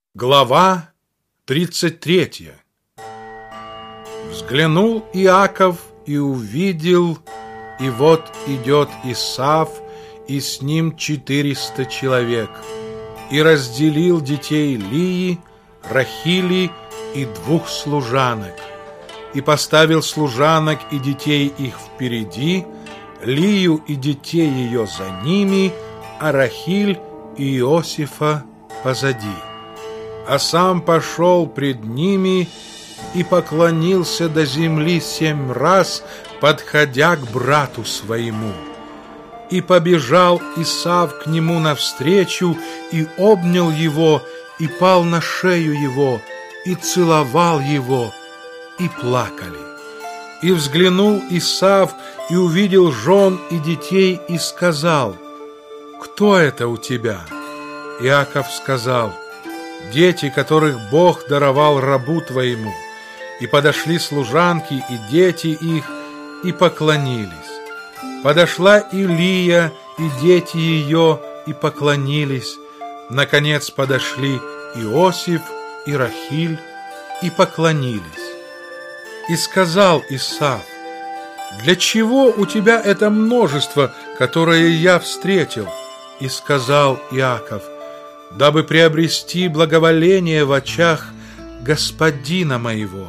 Глава 33. Взглянул Иаков и увидел, и вот идет Исав, и с ним 400 человек, и разделил детей Лии, Рахили и 2 служанок, и поставил служанок и детей их впереди, Лию и детей ее за ними, а Рахиль и Иосифа позади. А сам пошел пред ними и поклонился до земли 7 раз, подходя к брату своему. И побежал Исав к нему навстречу, и обнял его, и пал на шею его, и целовал его, и плакали. И взглянул Исав, и увидел жен и детей, и сказал: «Кто это у тебя?» Иаков сказал: «Дети, которых Бог даровал рабу твоему». И подошли служанки и дети их, и поклонились. Подошла и Лия, и дети ее, и поклонились. Наконец подошли Иосиф и Рахиль, и поклонились. И сказал Исав: «Для чего у тебя это множество, которое я встретил?» И сказал Иаков: «Дабы приобрести благоволение в очах господина моего».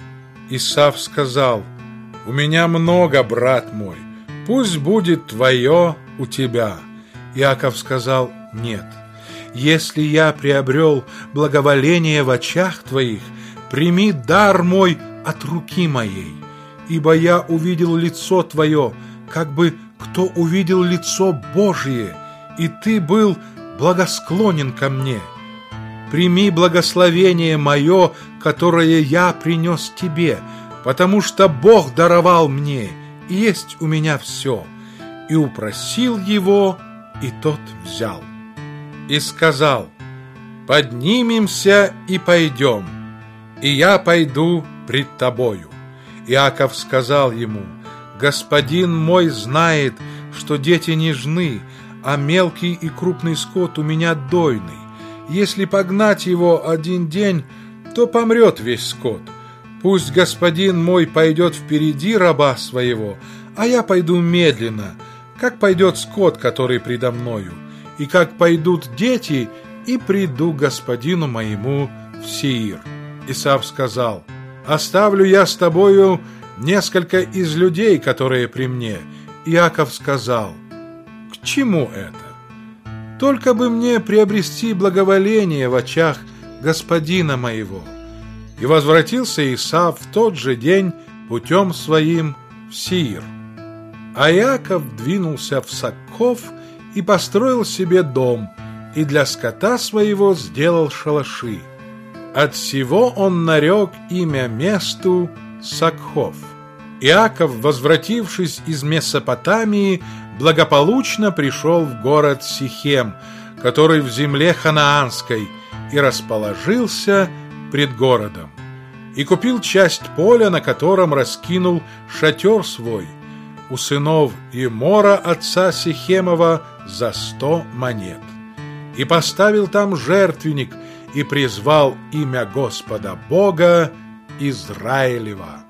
Исав сказал: «У меня много, брат мой, пусть будет твое у тебя». Иаков сказал: «Нет, если я приобрел благоволение в очах твоих, прими дар мой от руки моей, ибо я увидел лицо твое, как бы кто увидел лицо Божие, и ты был благосклонен ко мне. Прими благословение мое, которое я принес тебе, потому что Бог даровал мне, и есть у меня все». И упросил его, и тот взял. И сказал: «Поднимемся и пойдем, и я пойду пред тобою». Иаков сказал ему: «Господин мой знает, что дети нежны, а мелкий и крупный скот у меня дойный. Если погнать его 1 день, то помрет весь скот. Пусть господин мой пойдет впереди раба своего, а я пойду медленно, как пойдет скот, который предо мною, и как пойдут дети, и приду к господину моему в Сеир». Исав сказал: «Оставлю я с тобою несколько из людей, которые при мне». Иаков сказал: «К чему это? Только бы мне приобрести благоволение в очах господина моего». И возвратился Исав в тот же день путем своим в Сеир. А Иаков двинулся в Сакков и построил себе дом, и для скота своего сделал шалаши. Отсего он нарек имя месту Сакхов. Иаков, возвратившись из Месопотамии, благополучно пришел в город Сихем, который в земле ханаанской, и расположился пред городом. И купил часть поля, на котором раскинул шатер свой, у сынов Имора, отца Сихемова, за 100 монет. И поставил там жертвенник, и призвал имя Господа Бога Израилева.